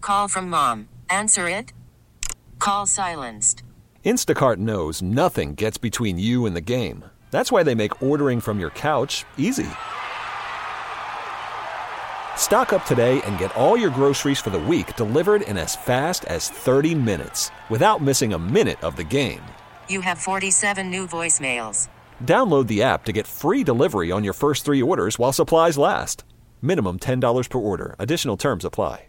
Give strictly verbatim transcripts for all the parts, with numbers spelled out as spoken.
Call from mom. Answer it. Call silenced. Instacart knows nothing gets between you and the game. That's why they make ordering from your couch easy. Stock up today and get all your groceries for the week delivered in as fast as thirty minutes without missing a minute of the game. You have forty-seven new voicemails. Download the app to get free delivery on your first three orders while supplies last. Minimum ten dollars per order. Additional terms apply.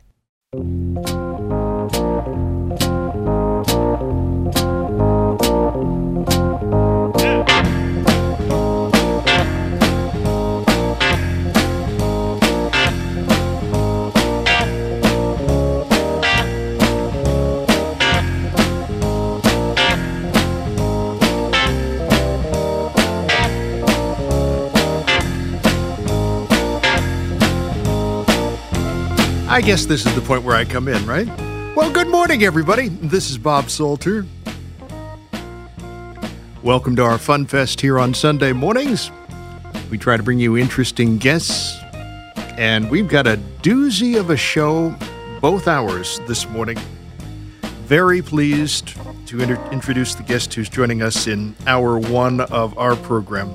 I guess this is the point where I come in, right? Well, good morning, everybody. This is Bob Salter. Welcome to our Fun Fest here on Sunday mornings. We try to bring you interesting guests, and we've got a doozy of a show both hours this morning. Very pleased to inter- introduce the guest who's joining us in hour one of our program.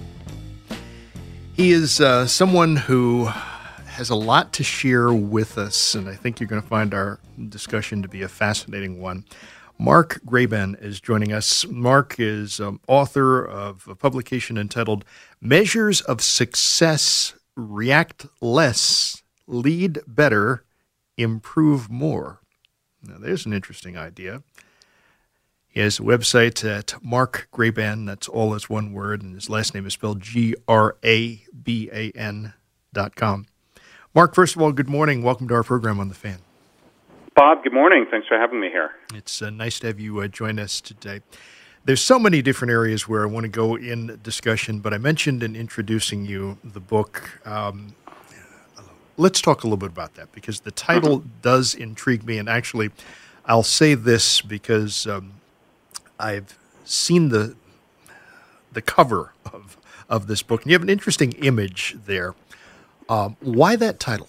He is uh, someone who has a lot to share with us, and I think you're going to find our discussion to be a fascinating one. Mark Graban is joining us. Mark is um, author of a publication entitled Measures of Success, React Less, Lead Better, Improve More. Now, there's an interesting idea. He has a website at Mark Graban, that's all as one word, and his last name is spelled G R A B A N dot com. Mark, first of all, good morning. Welcome to our program on The Fan. Bob, good morning. Thanks for having me here. It's uh, nice to have you uh, join us today. There's so many different areas where I want to go in discussion, but I mentioned in introducing you the book. Um, let's talk a little bit about that, because the title mm-hmm. does intrigue me. And actually, I'll say this because um, I've seen the the cover of, of this book, and you have an interesting image there. Um, why that title?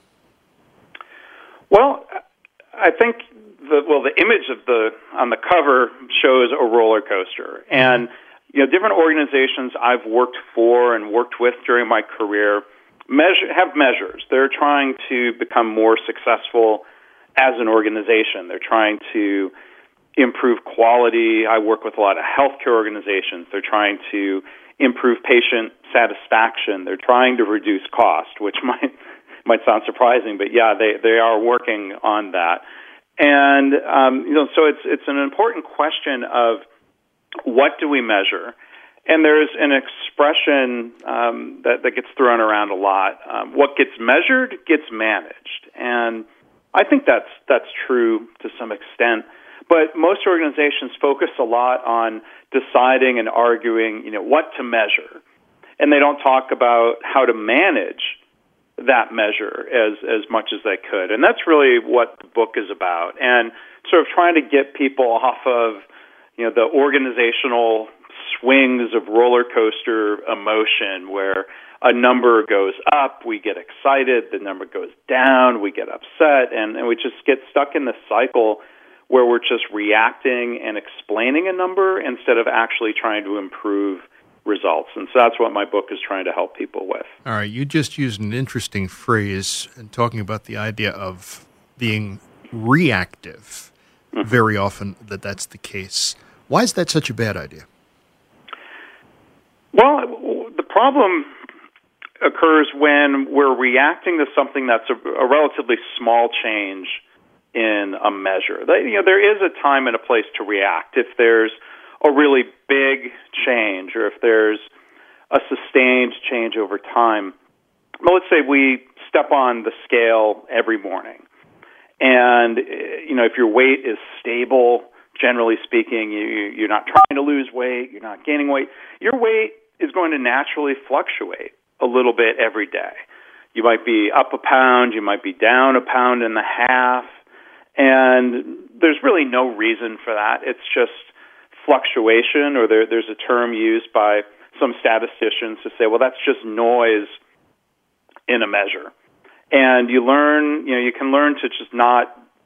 Well, I think the well the image of the on the cover shows a roller coaster, and you know different organizations I've worked for and worked with during my career measure have measures. They're trying to become more successful as an organization. They're trying to improve quality. I work with a lot of healthcare organizations. They're trying to improve patient satisfaction. They're trying to reduce cost, which might might sound surprising, but yeah, they, they are working on that. And um, you know, so it's it's an important question of what do we measure? And there's an expression um, that, that gets thrown around a lot. Um, what gets measured gets managed, and I think that's that's true to some extent. But most organizations focus a lot on deciding and arguing, you know, what to measure, and they don't talk about how to manage that measure as as much as they could. And that's really what the book is about, and sort of trying to get people off of, you know, the organizational swings of roller coaster emotion where a number goes up, we get excited, the number goes down, we get upset, and, and we just get stuck in this cycle where we're just reacting and explaining a number instead of actually trying to improve results. And so that's what my book is trying to help people with. All right, you just used an interesting phrase in talking about the idea of being reactive. Mm-hmm. Very often that that's the case. Why is that such a bad idea? Well, the problem occurs when we're reacting to something that's a, a relatively small change in a measure. You know, there is a time and a place to react. If there's a really big change or if there's a sustained change over time. Well, let's say we step on the scale every morning. And, you know, if your weight is stable, generally speaking, you, you're not trying to lose weight, you're not gaining weight, your weight is going to naturally fluctuate a little bit every day. You might be up a pound, you might be down a pound and a half, and there's really no reason for that. It's just fluctuation, or there, there's a term used by some statisticians to say, well, that's just noise in a measure. And you learn, you know, you can learn to just not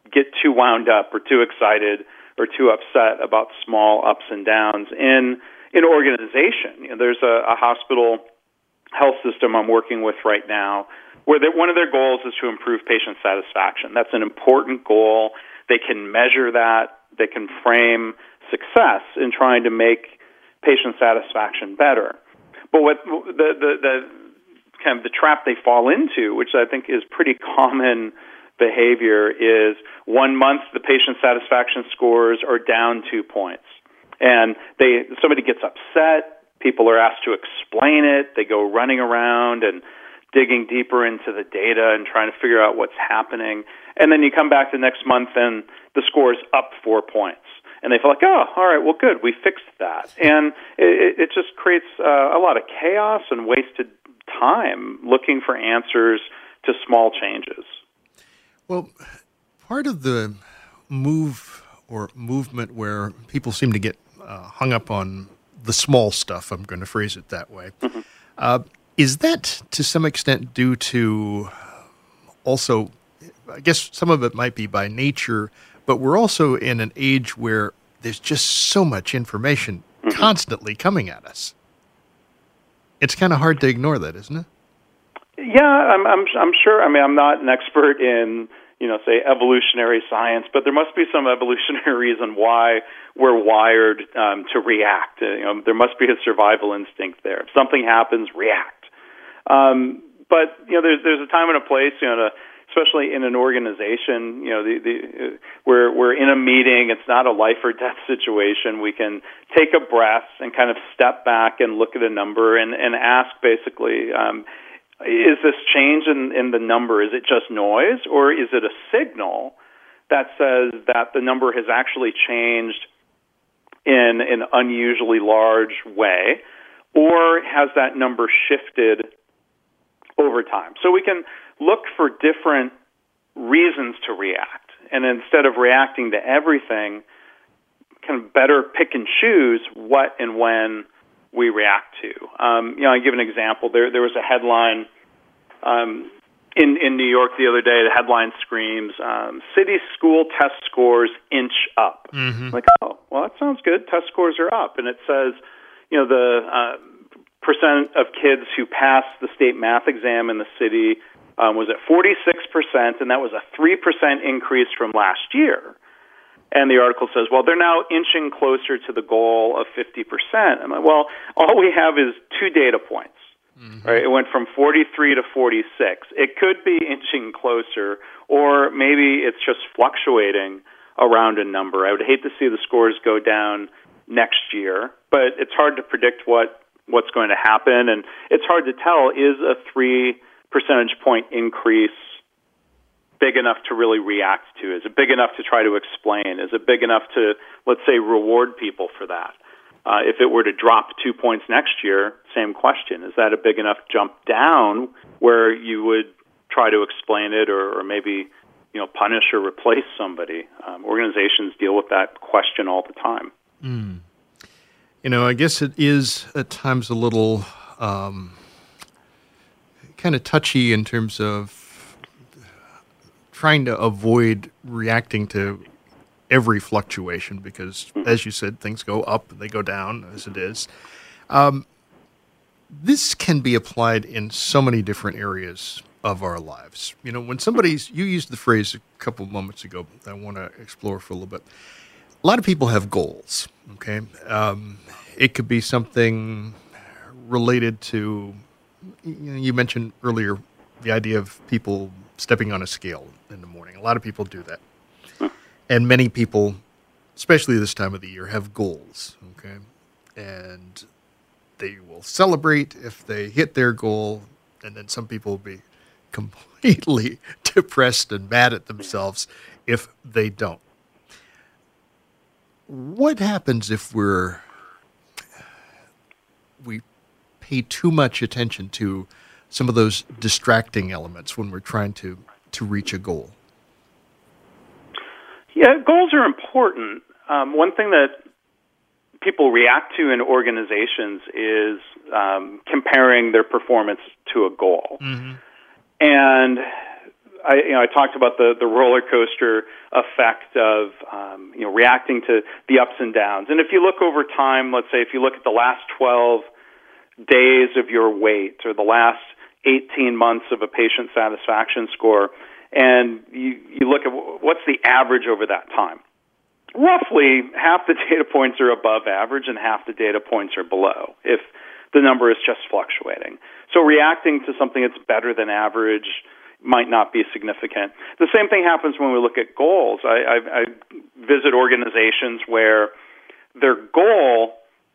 get too wound up or too excited or too upset about small ups and downs in an organization. You know, there's a, a hospital health system I'm working with right now where one of their goals is to improve patient satisfaction. That's an important goal. They can measure that. They can frame success in trying to make patient satisfaction better. But what the, the, the kind of the trap they fall into, which I think is pretty common behavior, is one month the patient satisfaction scores are down two points. And they somebody gets upset, people are asked to explain it, they go running around and digging deeper into the data and trying to figure out what's happening. And then you come back the next month and the score's up four points. And they feel like, oh, all right, well, good, we fixed that. And it, it just creates uh, a lot of chaos and wasted time looking for answers to small changes. Well, part of the move or movement where people seem to get uh, hung up on the small stuff, I'm going to phrase it that way, mm-hmm. uh, is that to some extent due to also, I guess some of it might be by nature, but we're also in an age where there's just so much information mm-hmm. constantly coming at us. It's kind of hard to ignore that, isn't it? Yeah, I'm, I'm, I'm sure. I mean, I'm not an expert in, you know, say evolutionary science, but there must be some evolutionary reason why we're wired um, to react. Uh, you know, there must be a survival instinct there. If something happens, react. Um, but you know, there's there's a time and a place, you know, to, especially in an organization, you know, the, the, uh, we're, we're in a meeting, it's not a life or death situation. We can take a breath and kind of step back and look at a number and, and ask basically, um, is this change in, in the number, is it just noise, or is it a signal that says that the number has actually changed in an unusually large way, or has that number shifted over time? So we can look for different reasons to react, and instead of reacting to everything, kind of better pick and choose what and when we react to. Um, you know, I'll give an example. There, there was a headline um, in in New York the other day. The headline screams, um, "City school test scores inch up." Mm-hmm. Like, oh, well, that sounds good. Test scores are up, and it says, you know, the uh, percent of kids who pass the state math exam in the city Um, was at forty-six percent, and that was a three percent increase from last year. And the article says, well, they're now inching closer to the goal of fifty percent. I'm like, well, all we have is two data points. Mm-hmm. Right? It went from forty-three to forty-six. It could be inching closer, or maybe it's just fluctuating around a number. I would hate to see the scores go down next year, but it's hard to predict what, what's going to happen, and it's hard to tell, is a three percentage point increase big enough to really react to? Is it big enough to try to explain? Is it big enough to, let's say, reward people for that? Uh, if it were to drop two points next year, same question. Is that a big enough jump down where you would try to explain it, or, or maybe, you know, punish or replace somebody? Um, organizations deal with that question all the time. Mm. You know, I guess it is at times a little Um kind of touchy in terms of trying to avoid reacting to every fluctuation because, as you said, things go up, they go down, as it is. Um, this can be applied in so many different areas of our lives. You know, when somebody's, you used the phrase a couple of moments ago that I want to explore for a little bit. A lot of people have goals, okay? Um, it could be something related to, you know, you mentioned earlier the idea of people stepping on a scale in the morning. A lot of people do that. And many people, especially this time of the year, have goals, okay? And they will celebrate if they hit their goal, and then some people will be completely depressed and mad at themselves if they don't. What happens if we're we pay too much attention to some of those distracting elements when we're trying to, to reach a goal? Yeah, goals are important. Um, one thing that people react to in organizations is um, comparing their performance to a goal. Mm-hmm. And I, you know, I talked about the, the roller coaster effect of, um, you know, reacting to the ups and downs. And if you look over time, let's say if you look at the last twelve days of your wait or the last eighteen months of a patient satisfaction score, and you, you look at what's the average over that time, roughly half the data points are above average and half the data points are below if the number is just fluctuating. So reacting to something that's better than average might not be significant. The same thing happens when we look at goals. I, I, I visit organizations where their goal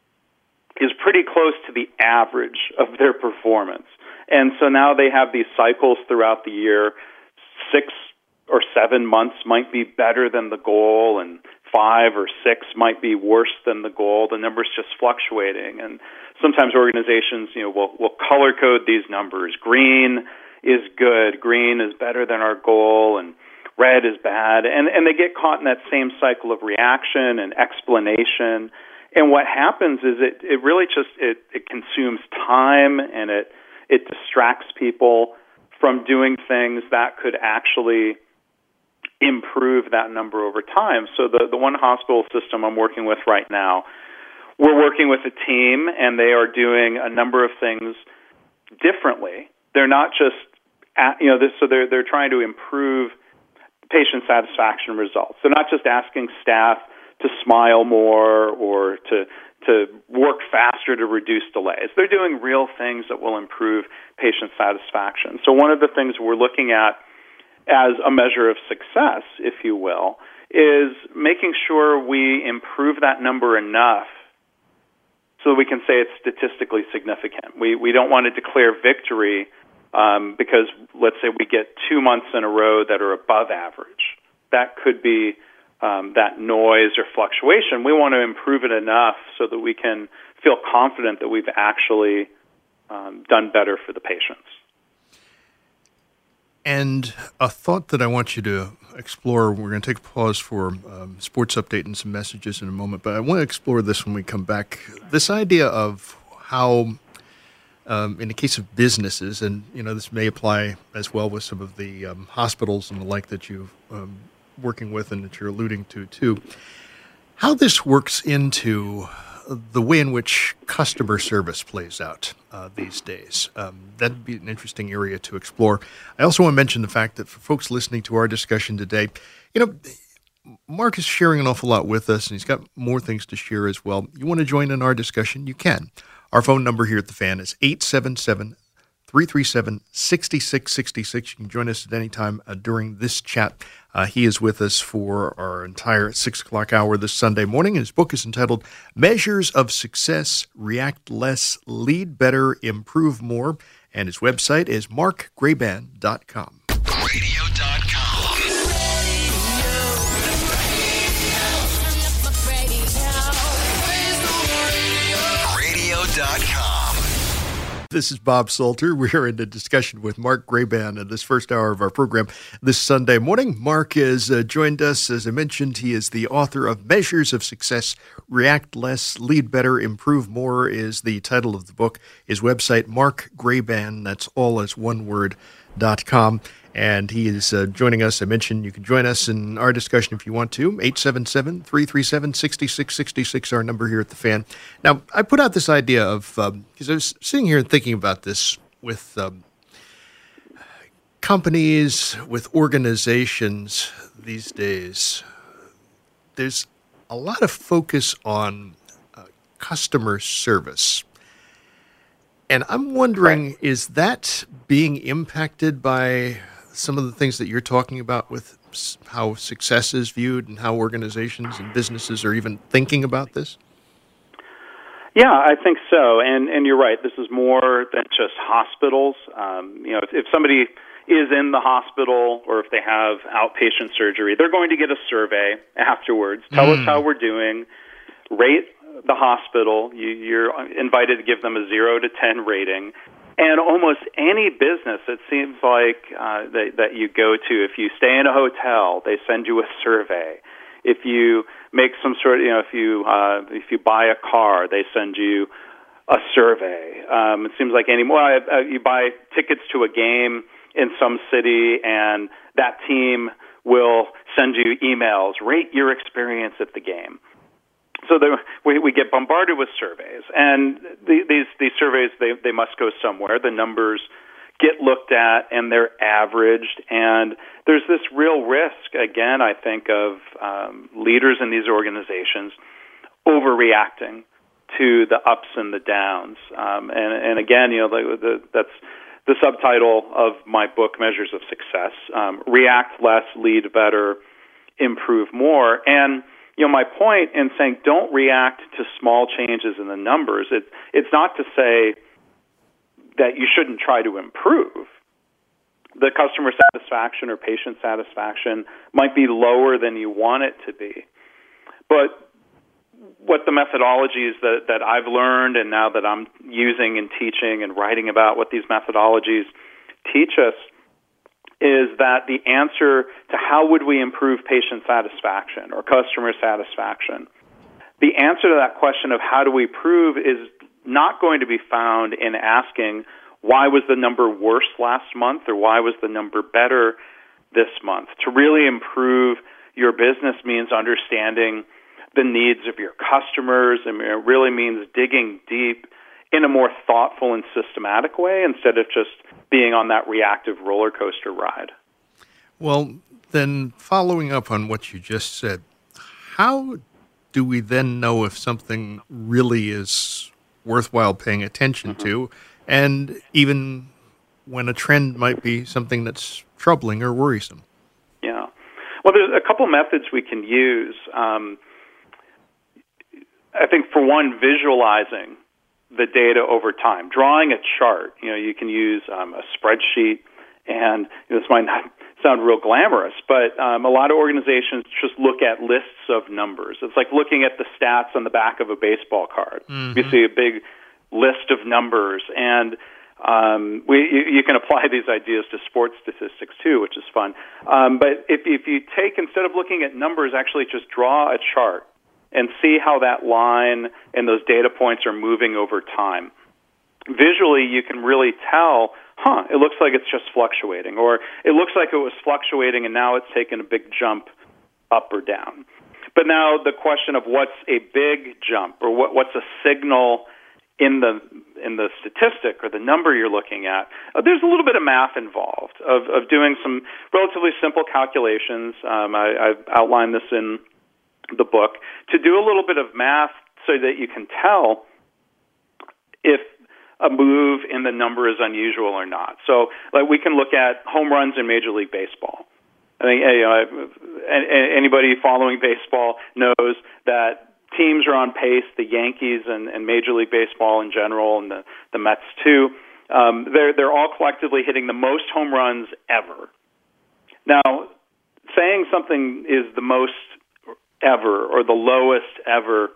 is pretty close to the average of their performance. And so now they have these cycles throughout the year. Six or seven months might be better than the goal, and five or six might be worse than the goal. The number's just fluctuating. And sometimes organizations, you know, will, will color code these numbers. Green is good. Green is better than our goal, and red is bad. And, and they get caught in that same cycle of reaction and explanation. And what happens is it, it really just, it, it consumes time, and it, it distracts people from doing things that could actually improve that number over time. So the, the one hospital system I'm working with right now, we're working with a team, and they are doing a number of things differently. They're not just, at, you know, this, so they're, they're trying to improve patient satisfaction results. They're not just asking staff to smile more or to to work faster to reduce delays. They're doing real things that will improve patient satisfaction. So one of the things we're looking at as a measure of success, if you will, is making sure we improve that number enough so that we can say it's statistically significant. We we don't want to declare victory um, because, let's say, we get two months in a row that are above average. That could be Um, that noise or fluctuation. We want to improve it enough so that we can feel confident that we've actually um, done better for the patients. And a thought that I want you to explore, we're going to take a pause for um, sports update and some messages in a moment, but I want to explore this when we come back. This idea of how, um, in the case of businesses, and you know this may apply as well with some of the um, hospitals and the like that you've um, working with and that you're alluding to too, how this works into the way in which customer service plays out uh, these days. Um, that'd be an interesting area to explore. I also want to mention the fact that for folks listening to our discussion today, you know, Mark is sharing an awful lot with us, and he's got more things to share as well. You want to join in our discussion? You can. Our phone number here at the Fan is eight seven seven, three three seven, six six six six. You can join us at any time uh, during this chat. Uh, he is with us for our entire six o'clock hour this Sunday morning. His book is entitled Measures of Success, React Less, Lead Better, Improve More. And his website is mark graban dot com. radio dot com. radio dot com. This is Bob Salter. We are in a discussion with Mark Graban in this first hour of our program this Sunday morning. Mark has uh, joined us. As I mentioned, he is the author of Measures of Success, React Less, Lead Better, Improve More is the title of the book. His website, Mark Graban, that's all as one word, dot com. And he is uh, joining us. I mentioned you can join us in our discussion if you want to. eight seven seven, three three seven, six six six six, our number here at the Fan. Now, I put out this idea of, because um, I was sitting here and thinking about this with um, companies, with organizations these days. There's a lot of focus on uh, customer service. And I'm wondering, right. Is that being impacted by some of the things that you're talking about with how success is viewed and how organizations and businesses are even thinking about this? Yeah, I think so. And and you're right. This is more than just hospitals. Um, you know, if, if somebody is in the hospital or if they have outpatient surgery, they're going to get a survey afterwards. Tell mm. us how we're doing. Rate the hospital. You, you're invited to give them a zero to ten rating. And almost any business, it seems like, uh, that, that you go to, if you stay in a hotel, they send you a survey. If you make some sort of, you know, if you uh, if you buy a car, they send you a survey. Um, it seems like any more. Uh, you buy tickets to a game, in some city, and that team will send you emails, rate your experience at the game. So the, we, we get bombarded with surveys, and the, these these surveys, they, they must go somewhere. The numbers get looked at, and they're averaged, and there's this real risk, again, I think, of um, leaders in these organizations overreacting to the ups and the downs. Um, and, and again, you know, the, the, that's the subtitle of my book, Measures of Success. Um, react less, lead better, improve more. And, you know, my point in saying don't react to small changes in the numbers, it, it's not to say that you shouldn't try to improve. The customer satisfaction or patient satisfaction might be lower than you want it to be. But what the methodologies that, that I've learned and now that I'm using and teaching and writing about what these methodologies teach us is that the answer to how would we improve patient satisfaction or customer satisfaction, the answer to that question of how do we improve is not going to be found in asking why was the number worse last month or why was the number better this month. To really improve your business means understanding the needs of your customers, and it really means digging deep in a more thoughtful and systematic way instead of just being on that reactive roller coaster ride. Well, then following up on what you just said, how do we then know if something really is worthwhile paying attention mm-hmm. to, and even when a trend might be something that's troubling or worrisome? Yeah. Well, there's a couple methods we can use. Um, I think, for one, visualizing the data over time, drawing a chart. You know, you can use um, a spreadsheet, and you know, this might not sound real glamorous, but um, a lot of organizations just look at lists of numbers. It's like looking at the stats on the back of a baseball card. Mm-hmm. You see a big list of numbers, and um, we you, you can apply these ideas to sports statistics too, which is fun. Um, but if if you take, instead of looking at numbers, actually just draw a chart and see how that line and those data points are moving over time. Visually, you can really tell, huh, it looks like it's just fluctuating, or it looks like it was fluctuating and now it's taken a big jump up or down. But now the question of what's a big jump, or what, what's a signal in the in the statistic or the number you're looking at, uh, there's a little bit of math involved of, of doing some relatively simple calculations. Um, I, I've outlined this in the book, to do a little bit of math so that you can tell if a move in the number is unusual or not. So, like, we can look at home runs in Major League Baseball. I think you know, anybody following baseball knows that teams are on pace. The Yankees and, and Major League Baseball in general, and the, the Mets too. Um, they're they're all collectively hitting the most home runs ever. Now, saying something is the most ever or the lowest ever,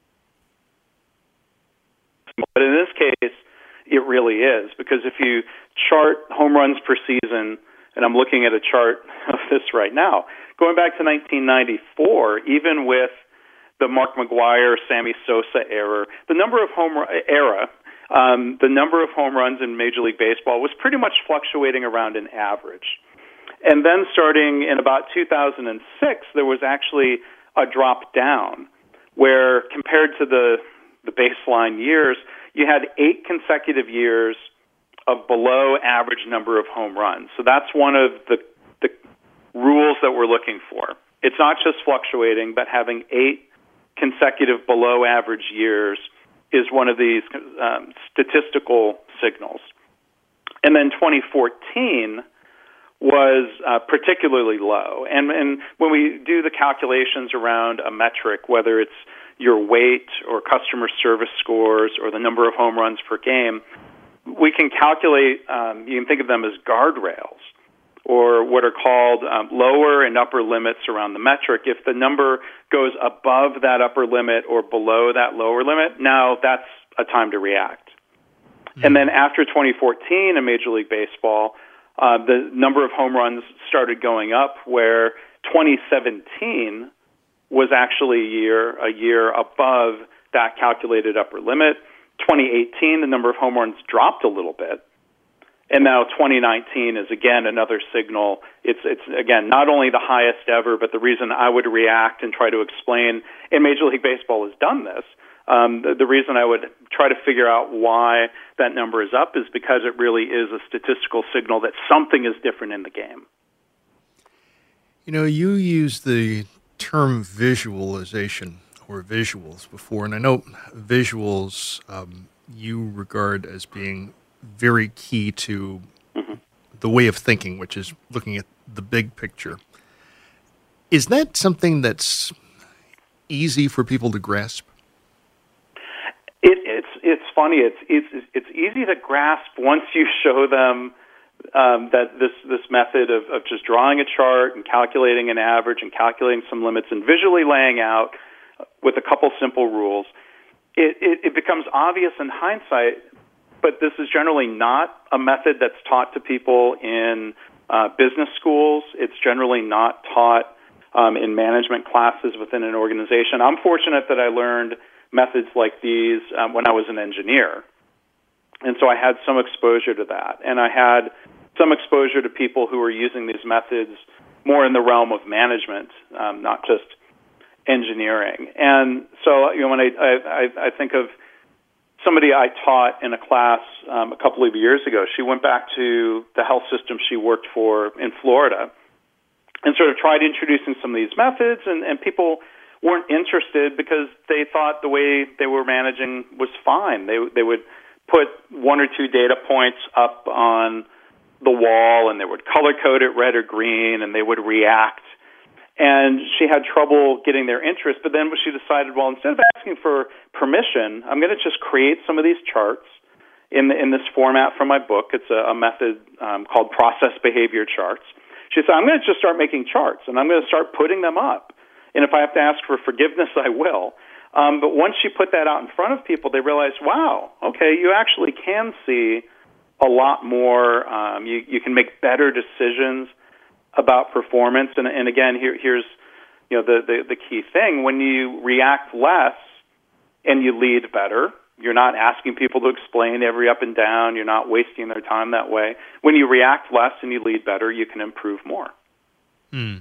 but in this case, it really is, because if you chart home runs per season, and I'm looking at a chart of this right now, going back to nineteen ninety-four, even with the Mark McGwire, Sammy Sosa era, the number of home era, um, the number of home runs in Major League Baseball was pretty much fluctuating around an average. And then starting in about two thousand six, there was actually a drop down, where compared to the the baseline years, you had eight consecutive years of below average number of home runs. So that's one of the, the rules that we're looking for. It's not just fluctuating, but having eight consecutive below average years is one of these um, statistical signals. And then twenty fourteen was uh, particularly low. And, and when we do the calculations around a metric, whether it's your weight or customer service scores or the number of home runs per game, we can calculate, um, you can think of them as guardrails, or what are called um, lower and upper limits around the metric. If the number goes above that upper limit or below that lower limit, now that's a time to react. Mm-hmm. And then after twenty fourteen in Major League Baseball, uh, the number of home runs started going up, where twenty seventeen was actually a year, a year above that calculated upper limit. twenty eighteen, the number of home runs dropped a little bit. And now twenty nineteen is, again, another signal. It's, it's again, not only the highest ever, but the reason I would react and try to explain, and Major League Baseball has done this, um, the, the reason I would try to figure out why that number is up is because it really is a statistical signal that something is different in the game. You know, you use the term visualization or visuals before, and I know visuals um, you regard as being very key to mm-hmm. the way of thinking, which is looking at the big picture. Is that something that's easy for people to grasp? It, it's it's funny. It's it's it's easy to grasp once you show them um, that this this method of, of just drawing a chart and calculating an average and calculating some limits and visually laying out with a couple simple rules. It, it, it becomes obvious in hindsight. But this is generally not a method that's taught to people in uh, business schools. It's generally not taught um, in management classes within an organization. I'm fortunate that I learned methods like these um, when I was an engineer. And so I had some exposure to that. And I had some exposure to people who were using these methods more in the realm of management, um, not just engineering. And so, you know, when I, I, I think of somebody I taught in a class um, a couple of years ago, she went back to the health system she worked for in Florida and sort of tried introducing some of these methods, and, and people weren't interested because they thought the way they were managing was fine. They they would put one or two data points up on the wall, and they would color-code it red or green, and they would react. And she had trouble getting their interest, but then she decided, well, instead of asking for permission, I'm going to just create some of these charts in the, in this format from my book. It's a, a method um, called process behavior charts. She said, I'm going to just start making charts, and I'm going to start putting them up. And if I have to ask for forgiveness, I will. Um, but once she put that out in front of people, they realized, wow, okay, you actually can see a lot more. Um, you, you can make better decisions about performance. And, and again, here, here's you know the, the, the key thing. When you react less and you lead better, you're not asking people to explain every up and down. You're not wasting their time that way. When you react less and you lead better, you can improve more. Hmm.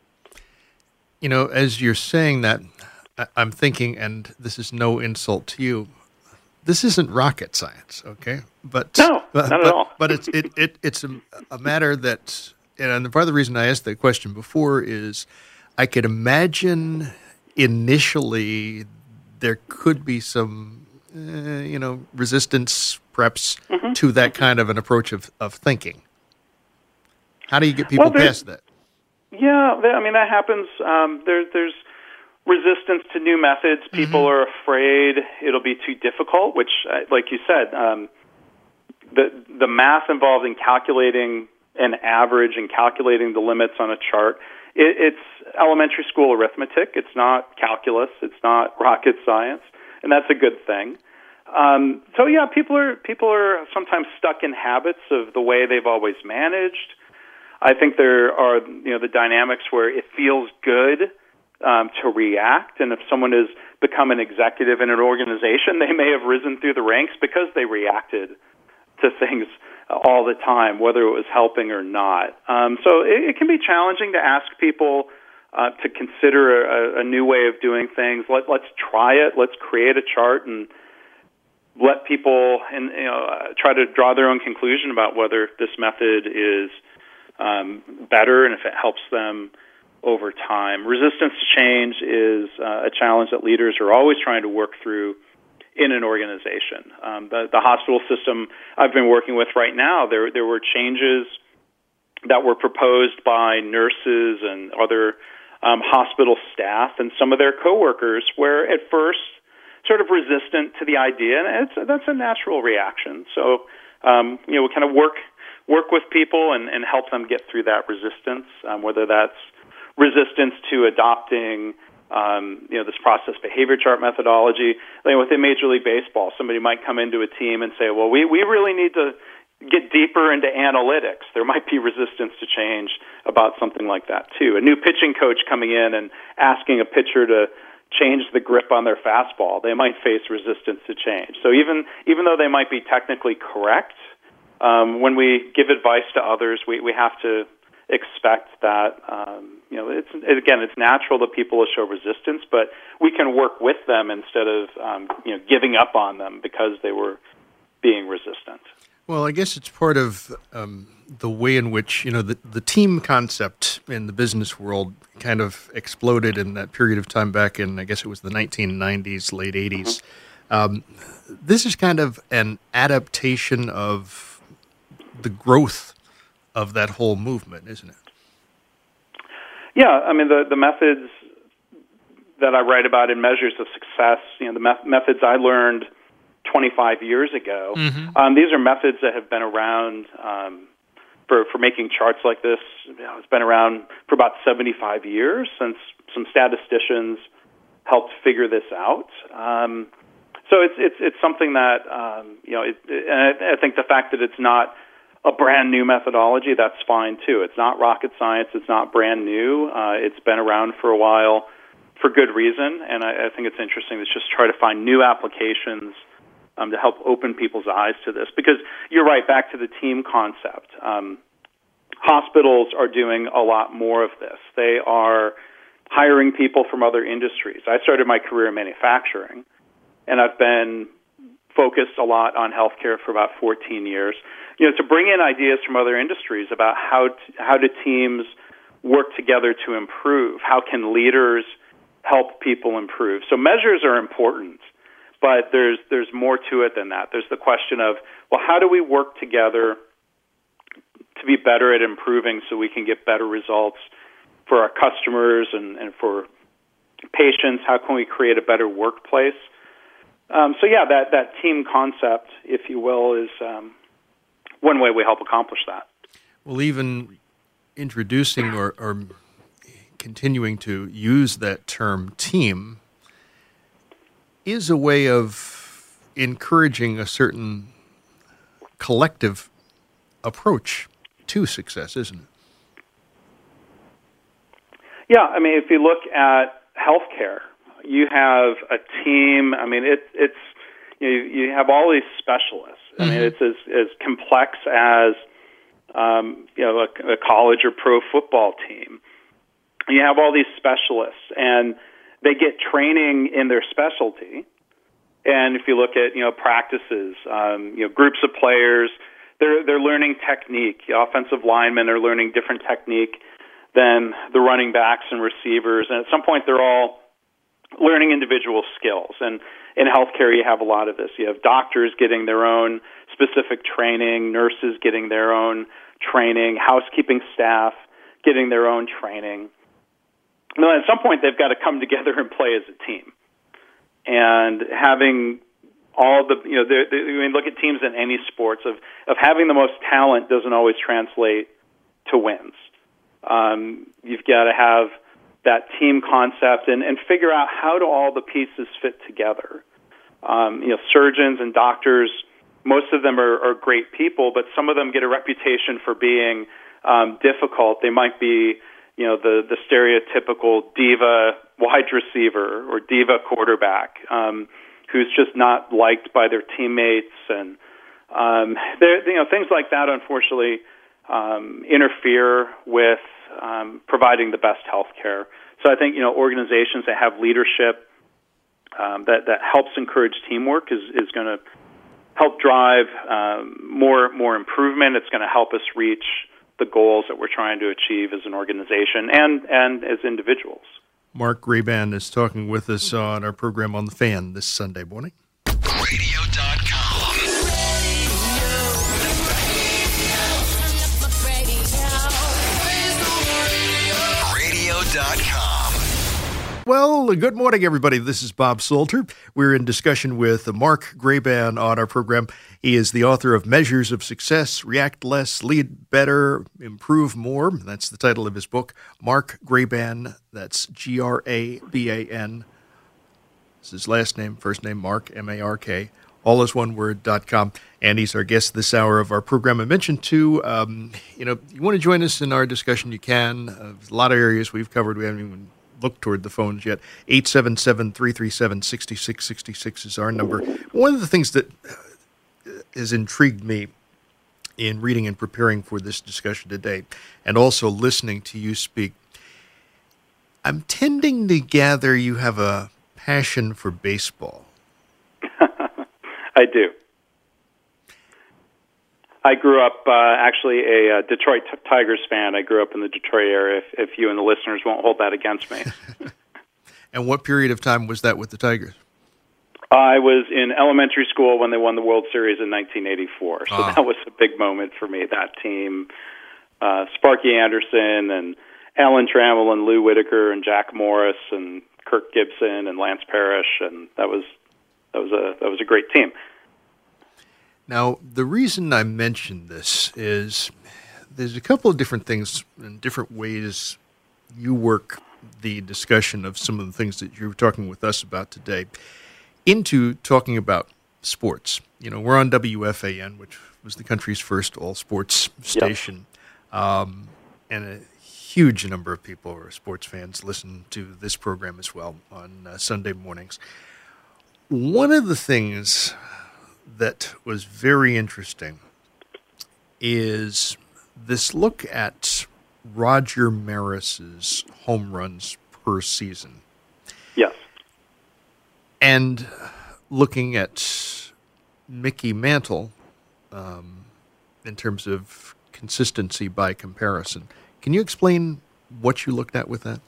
You know, as you're saying that, I'm thinking, and this is no insult to you, this isn't rocket science, okay? But no, but, not at but, all. But it's it, it it's a, a matter that, and part of the reason I asked that question before is, I could imagine initially there could be some, uh, you know, resistance perhaps mm-hmm. to that kind of an approach of, of thinking. How do you get people well, past that? Yeah, I mean, that happens. Um, there, there's resistance to new methods. People mm-hmm. are afraid it'll be too difficult, which, like you said, um, the the math involved in calculating an average and calculating the limits on a chart, it, it's elementary school arithmetic. It's not calculus. It's not rocket science, and that's a good thing. Um, so, yeah, people are people are sometimes stuck in habits of the way they've always managed. I think there are, you know, the dynamics where it feels good um, to react, and if someone has become an executive in an organization, they may have risen through the ranks because they reacted to things all the time, whether it was helping or not. Um, so it, it can be challenging to ask people uh, to consider a, a new way of doing things. Let, let's try it. Let's create a chart and let people, and you know, uh, try to draw their own conclusion about whether this method is Um, better and if it helps them over time. Resistance to change is uh, a challenge that leaders are always trying to work through in an organization. Um, the, the hospital system I've been working with right now, there there were changes that were proposed by nurses and other um, hospital staff and some of their coworkers were at first sort of resistant to the idea, and it's, that's a natural reaction. So, um, you know, we kind of work work with people and, and help them get through that resistance, um, whether that's resistance to adopting, um, you know, this process behavior chart methodology. Like within Major League Baseball, somebody might come into a team and say, well, we, we really need to get deeper into analytics. There might be resistance to change about something like that, too. A new pitching coach coming in and asking a pitcher to change the grip on their fastball, they might face resistance to change. So even even though they might be technically correct, um, when we give advice to others, we, we have to expect that, um, you know, it's again, it's natural that people will show resistance, but we can work with them instead of, um, you know, giving up on them because they were being resistant. Well, I guess it's part of um, the way in which, you know, the, the team concept in the business world kind of exploded in that period of time back in, I guess it was the nineteen nineties, late eighties. Mm-hmm. Um, this is kind of an adaptation of the growth of that whole movement, isn't it? Yeah, I mean, the, the methods that I write about in Measures of Success, you know, the me- methods I learned twenty-five years ago, mm-hmm. um, these are methods that have been around um, for, for making charts like this. You know, it's been around for about seventy-five years since some statisticians helped figure this out. Um, so it's it's it's something that, um, you know, it, it, and I, I think the fact that it's not a brand new methodology, that's fine too. It's not rocket science. It's not brand new. Uh, it's been around for a while for good reason, and I, I think it's interesting to just try to find new applications um, to help open people's eyes to this. Because you're right, back to the team concept. Um, hospitals are doing a lot more of this. They are hiring people from other industries. I started my career in manufacturing, and I've been focused a lot on healthcare for about fourteen years. You know, to bring in ideas from other industries about how to, how do teams work together to improve? How can leaders help people improve? So measures are important, but there's there's more to it than that. There's the question of, well, how do we work together to be better at improving so we can get better results for our customers and, and for patients? How can we create a better workplace? Um, so yeah, that, that team concept, if you will, is um, one way we help accomplish that. Well, even introducing or, or continuing to use that term team is a way of encouraging a certain collective approach to success, isn't it? Yeah, I mean, if you look at healthcare, you have a team. I mean, it, it's you, you have all these specialists. I mean, it's as, as complex as, um, you know, a, a college or pro football team. You have all these specialists, and they get training in their specialty. And if you look at, you know, practices, um, you know, groups of players, they're they're learning technique. The offensive linemen are learning different technique than the running backs and receivers. And at some point, they're all learning individual skills. And in healthcare, you have a lot of this. You have doctors getting their own specific training, nurses getting their own training, housekeeping staff getting their own training. And then at some point, they've got to come together and play as a team. And having all the, you know, the, the, I mean, look at teams in any sports, of, of having the most talent doesn't always translate to wins. Um, you've got to have that team concept and, and figure out how do all the pieces fit together. Um, you know, surgeons and doctors, most of them are, are great people, but some of them get a reputation for being um, difficult. They might be, you know, the, the stereotypical diva wide receiver or diva quarterback um, who's just not liked by their teammates. And, um, you know, things like that, unfortunately, um, interfere with um, providing the best health care. So I think, you know, organizations that have leadership um, that, that helps encourage teamwork is, is going to help drive um, more more improvement. It's going to help us reach the goals that we're trying to achieve as an organization and, and as individuals. Mark Graban is talking with us on our program on The Fan this Sunday morning. radio dot com. radio dot com. Well, good morning, everybody. This is Bob Salter. We're in discussion with Mark Graban on our program. He is the author of Measures of Success, React Less, Lead Better, Improve More. That's the title of his book. Mark Graban, that's G R A B A N. This is his last name, first name, Mark, M A R K, all is one word, dot com. And he's our guest this hour of our program. I mentioned, too, um, you know, you want to join us in our discussion, you can. Uh, a lot of areas we've covered. We haven't even look toward the phones yet. eight seven seven, three three seven, six six six six is our number. One of the things that has intrigued me in reading and preparing for this discussion today, and also listening to you speak, I'm tending to gather you have a passion for baseball. I do. I grew up uh, actually a uh, Detroit t- Tigers fan. I grew up in the Detroit area, if, if you and the listeners won't hold that against me. And what period of time was that with the Tigers? I was in elementary school when they won the World Series in nineteen eighty-four, so Ah. that was a big moment for me, that team. Uh, Sparky Anderson and Alan Trammell and Lou Whitaker and Jack Morris and Kirk Gibson and Lance Parrish, and that was that was a that was a great team. Now, the reason I mentioned this is there's a couple of different things and different ways you work the discussion of some of the things that you were talking with us about today into talking about sports. You know, we're on W F A N, which was the country's first all-sports station, um, and a huge number of people who are sports fans listen to this program as well on uh, Sunday mornings. One of the things that was very interesting is this look at Roger Maris's home runs per season. Yes. And looking at Mickey Mantle um, in terms of consistency by comparison. Can you explain what you looked at with that?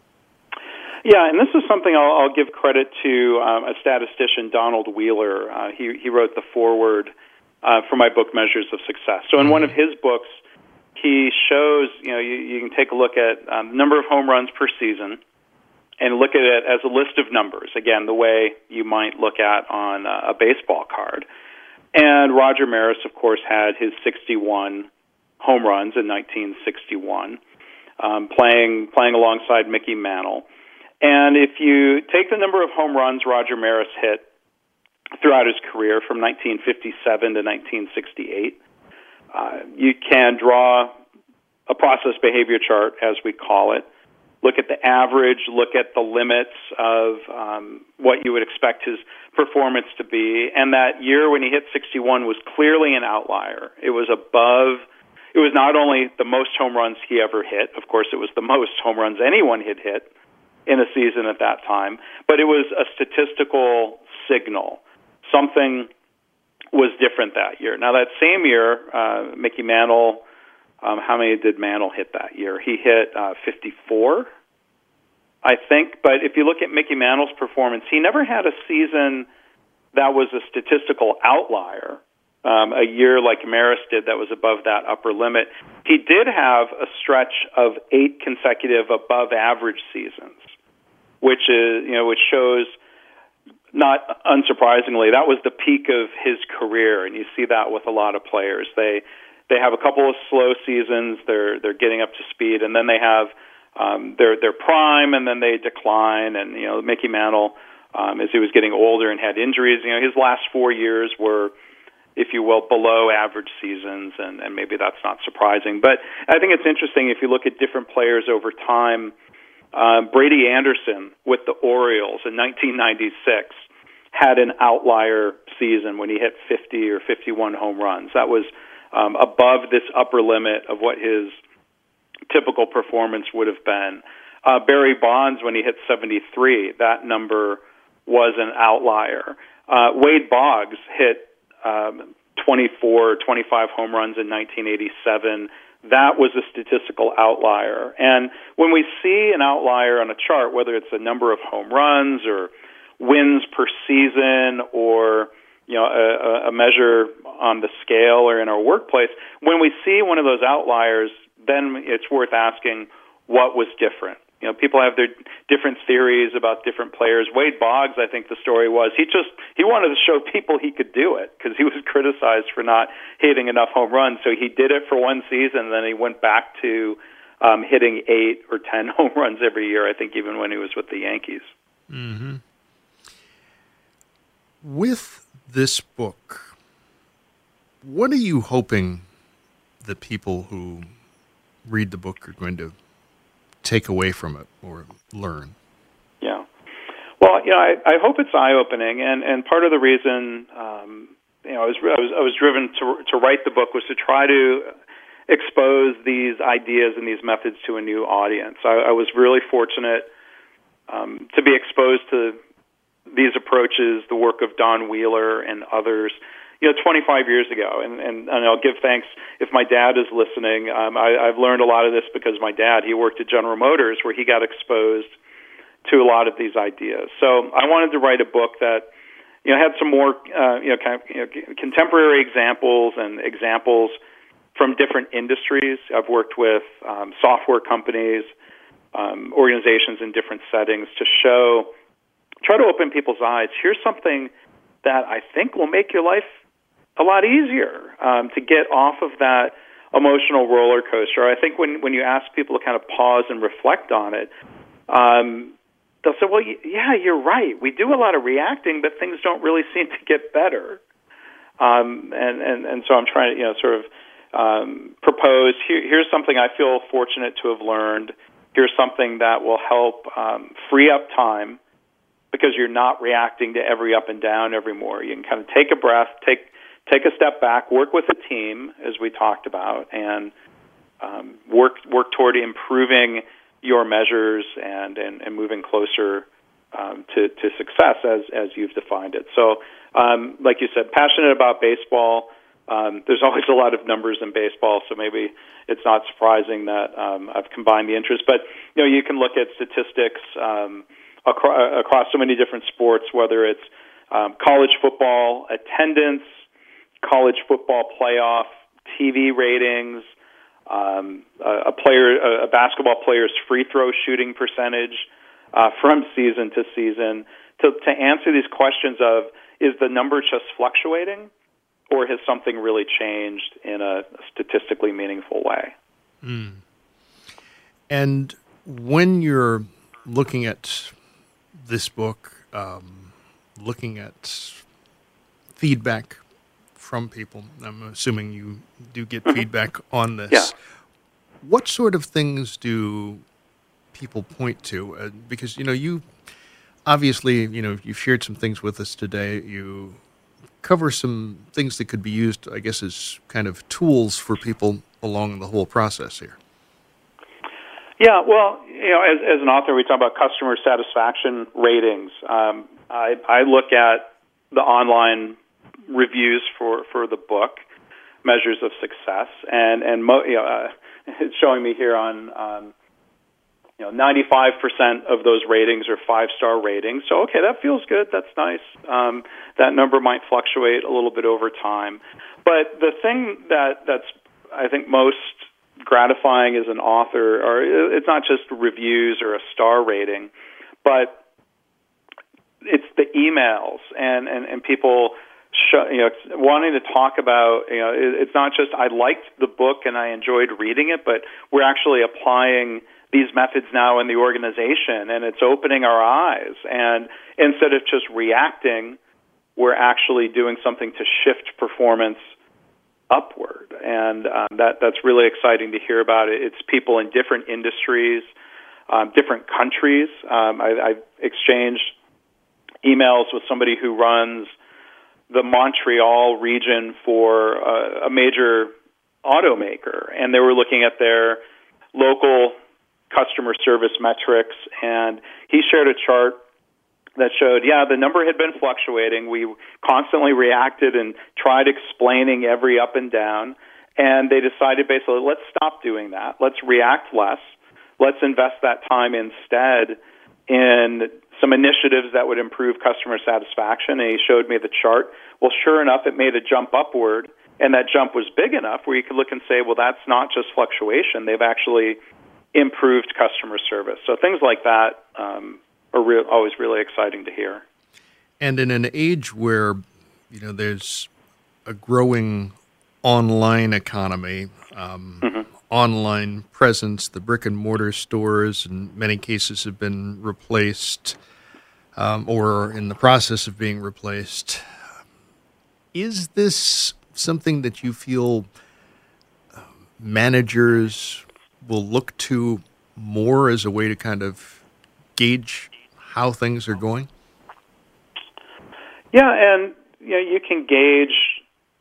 Yeah, and this is something I'll, I'll give credit to um, a statistician, Donald Wheeler. Uh, he, he wrote the foreword uh, for my book, Measures of Success. So in one of his books, he shows, you know, you, you can take a look at um, the number of home runs per season and look at it as a list of numbers, again, the way you might look at on a, a baseball card. And Roger Maris, of course, had his sixty-one home runs in nineteen sixty-one, um, playing playing alongside Mickey Mantle. And if you take the number of home runs Roger Maris hit throughout his career from nineteen fifty-seven to nineteen sixty-eight, uh, you can draw a process behavior chart, as we call it, look at the average, look at the limits of um, what you would expect his performance to be. And that year when he hit sixty-one was clearly an outlier. It was above, it was not only the most home runs he ever hit, of course it was the most home runs anyone had hit in a season at that time, but it was a statistical signal. Something was different that year. Now, that same year, uh, Mickey Mantle, um, how many did Mantle hit that year? He hit uh, fifty-four, I think. But if you look at Mickey Mantle's performance, he never had a season that was a statistical outlier. Um, a year like Maris did that was above that upper limit. He did have a stretch of eight consecutive above average seasons, which is, you know, which shows, not unsurprisingly, that was the peak of his career, and you see that with a lot of players. They they have a couple of slow seasons, they're they're getting up to speed, and then they have um, their their prime, and then they decline. And you know, Mickey Mantle, um, as he was getting older and had injuries, you know, his last four years were, if you will, below average seasons, and, and maybe that's not surprising. But I think it's interesting if you look at different players over time. Uh, Brady Anderson with the Orioles in nineteen ninety-six had an outlier season when he hit fifty or fifty-one home runs. That was um, above this upper limit of what his typical performance would have been. Uh, Barry Bonds, when he hit seventy-three, that number was an outlier. Uh, Wade Boggs hit um, twenty-four, twenty-five home runs in nineteen eighty-seven. That was a statistical outlier. And when we see an outlier on a chart, whether it's a number of home runs or wins per season or, you know, a, a measure on the scale or in our workplace, when we see one of those outliers, then it's worth asking what was different. You know, people have their different theories about different players. Wade Boggs, I think the story was, he just, he wanted to show people he could do it because he was criticized for not hitting enough home runs. So he did it for one season, and then he went back to um, hitting eight or ten home runs every year, I think, even when he was with the Yankees. Mm-hmm. With this book, what are you hoping that people who read the book are going to take away from it or learn? Yeah. Well, you know, I, I hope it's eye-opening, and, and part of the reason um, you know, I was I was I was driven to to write the book was to try to expose these ideas and these methods to a new audience. I, I was really fortunate um, to be exposed to these approaches, the work of Don Wheeler and others, you know, twenty-five years ago. And, and, and I'll give thanks if my dad is listening. Um, I, I've learned a lot of this because my dad, he worked at General Motors where he got exposed to a lot of these ideas. So I wanted to write a book that, you know, had some more, uh, you know, kind of you know, contemporary examples and examples from different industries. I've worked with um, software companies, um, organizations in different settings to show, try to open people's eyes. Here's something that I think will make your life a lot easier um, to get off of that emotional roller coaster. I think when, when you ask people to kind of pause and reflect on it, um, they'll say, well, yeah, you're right. We do a lot of reacting, but things don't really seem to get better. Um, and, and, and so I'm trying to, you know, sort of um, propose, here, here's something I feel fortunate to have learned. Here's something that will help um, free up time because you're not reacting to every up and down every more. You can kind of take a breath, take take a step back, work with a team, as we talked about, and um, work work toward improving your measures and, and, and moving closer um, to, to success as, as you've defined it. So, um, like you said, passionate about baseball. Um, there's always a lot of numbers in baseball, so maybe it's not surprising that um, I've combined the interest. But, you know, you can look at statistics um, acro- across so many different sports, whether it's um, college football attendance, college football playoff, T V ratings, um, a, a player, a, a basketball player's free throw shooting percentage uh, from season to season, to, to answer these questions of, is the number just fluctuating, or has something really changed in a statistically meaningful way? Mm. And when you're looking at this book, um, looking at feedback from people, I'm assuming you do get Mm-hmm. feedback on this. Yeah. What sort of things do people point to? Uh, because, you know, you obviously, you know, you've shared some things with us today. You cover some things that could be used, I guess, as kind of tools for people along the whole process here. Yeah, well, you know, as, as an author, we talk about customer satisfaction ratings. Um, I, I look at the online reviews for, for the book, measures of success, and and mo- you know, uh, it's showing me here on um, you know ninety-five percent of those ratings are five-star ratings. So okay, that feels good. That's nice. Um, that number might fluctuate a little bit over time, but the thing that that's I think most gratifying as an author, or it's not just reviews or a star rating, but it's the emails and, and, and people show, you know, wanting to talk about, you know, it's not just I liked the book and I enjoyed reading it, but we're actually applying these methods now in the organization, and it's opening our eyes. And instead of just reacting, we're actually doing something to shift performance upward, and um, that that's really exciting to hear about. It. It's people in different industries, um, different countries. Um, I, I've exchanged emails with somebody who runs the Montreal region for uh, a major automaker, and they were looking at their local customer service metrics, and he shared a chart that showed, yeah, the number had been fluctuating. We constantly reacted and tried explaining every up and down, and they decided basically, let's stop doing that. Let's react less. Let's invest that time instead in some initiatives that would improve customer satisfaction. And he showed me the chart. Well, sure enough, it made a jump upward, and that jump was big enough where you could look and say, well, that's not just fluctuation. They've actually improved customer service. So things like that um, are re- always really exciting to hear. And in an age where, you know, there's a growing online economy, um, mm-hmm. online presence, the brick and mortar stores in many cases have been replaced um, or in the process of being replaced. Is this something that you feel uh, managers will look to more as a way to kind of gauge how things are going? Yeah, and you know, you can gauge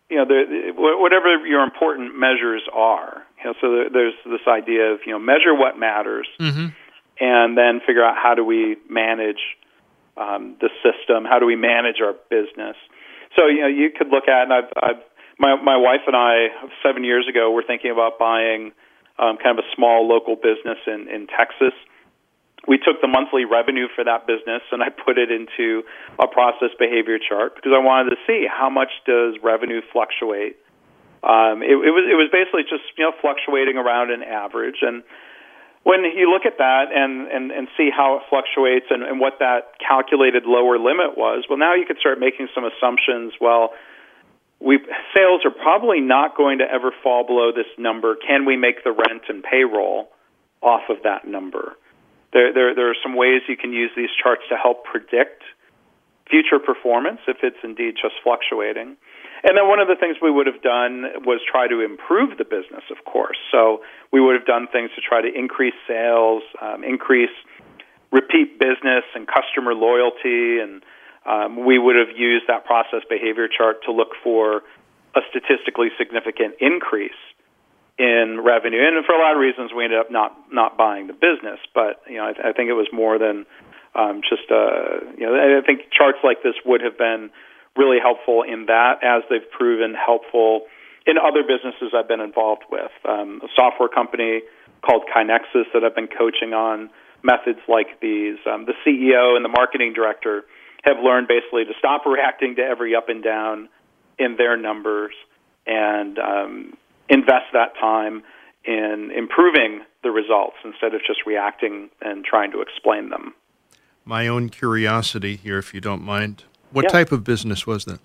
you know, the, whatever your important measures are. You know, so there's this idea of, you know, measure what matters, mm-hmm. and then figure out how do we manage um, the system, how do we manage our business. So, you know, you could look at, and I've, I've my my wife and I, seven years ago, were thinking about buying um, kind of a small local business in, in Texas. We took the monthly revenue for that business and I put it into a process behavior chart because I wanted to see how much does revenue fluctuate. Um, it, it was it was basically just, you know, fluctuating around an average. And when you look at that and, and, and see how it fluctuates and, and what that calculated lower limit was, well, now you can start making some assumptions. Well, we sales are probably not going to ever fall below this number. Can we make the rent and payroll off of that number? There, there, there are some ways you can use these charts to help predict future performance if it's indeed just fluctuating. And then one of the things we would have done was try to improve the business, of course. So we would have done things to try to increase sales, um, increase repeat business and customer loyalty, and um, we would have used that process behavior chart to look for a statistically significant increase in revenue. And for a lot of reasons, we ended up not, not buying the business. But, you know, I, th- I think it was more than um, just, uh, you know, I think charts like this would have been really helpful in that, as they've proven helpful in other businesses I've been involved with. Um, a software company called Kinexus that I've been coaching on methods like these. Um, the C E O and the marketing director have learned basically to stop reacting to every up and down in their numbers and um, invest that time in improving the results instead of just reacting and trying to explain them. My own curiosity here, if you don't mind. What yeah. type of business was that?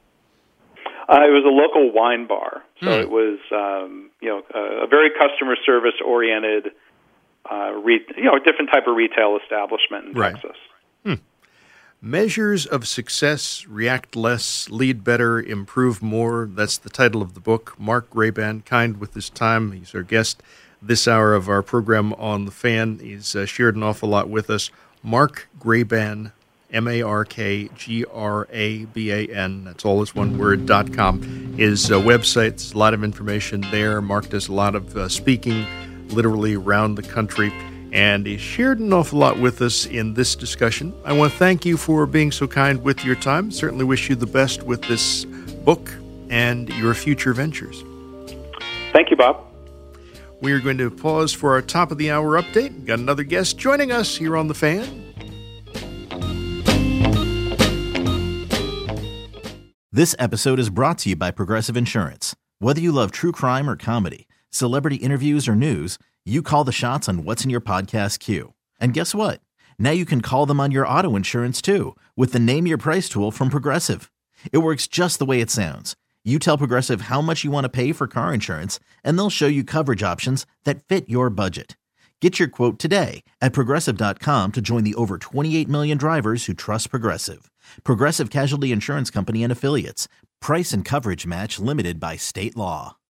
Uh, it was a local wine bar. So hmm. it was, um, you know, a, a very customer service oriented, uh, re- you know, a different type of retail establishment in right. Texas. Hmm. Measures of Success, React Less, Lead Better, Improve More. That's the title of the book. Mark Graban, kind with his time. He's our guest this hour of our program on The Fan. He's uh, shared an awful lot with us. Mark Graban, M A R K G R A B A N, that's all is one word, dot com. His uh, website, there's a lot of information there. Mark does a lot of uh, speaking literally around the country, and he shared an awful lot with us in this discussion. I want to thank you for being so kind with your time. Certainly wish you the best with this book and your future ventures. Thank you, Bob. We are going to pause for our top of the hour update. We've got another guest joining us here on The Fan. This episode is brought to you by Progressive Insurance. Whether you love true crime or comedy, celebrity interviews or news, you call the shots on what's in your podcast queue. And guess what? Now you can call them on your auto insurance too with the Name Your Price tool from Progressive. It works just the way it sounds. You tell Progressive how much you want to pay for car insurance, and they'll show you coverage options that fit your budget. Get your quote today at Progressive dot com to join the over twenty-eight million drivers who trust Progressive. Progressive Casualty Insurance Company and Affiliates. Price and coverage match limited by state law.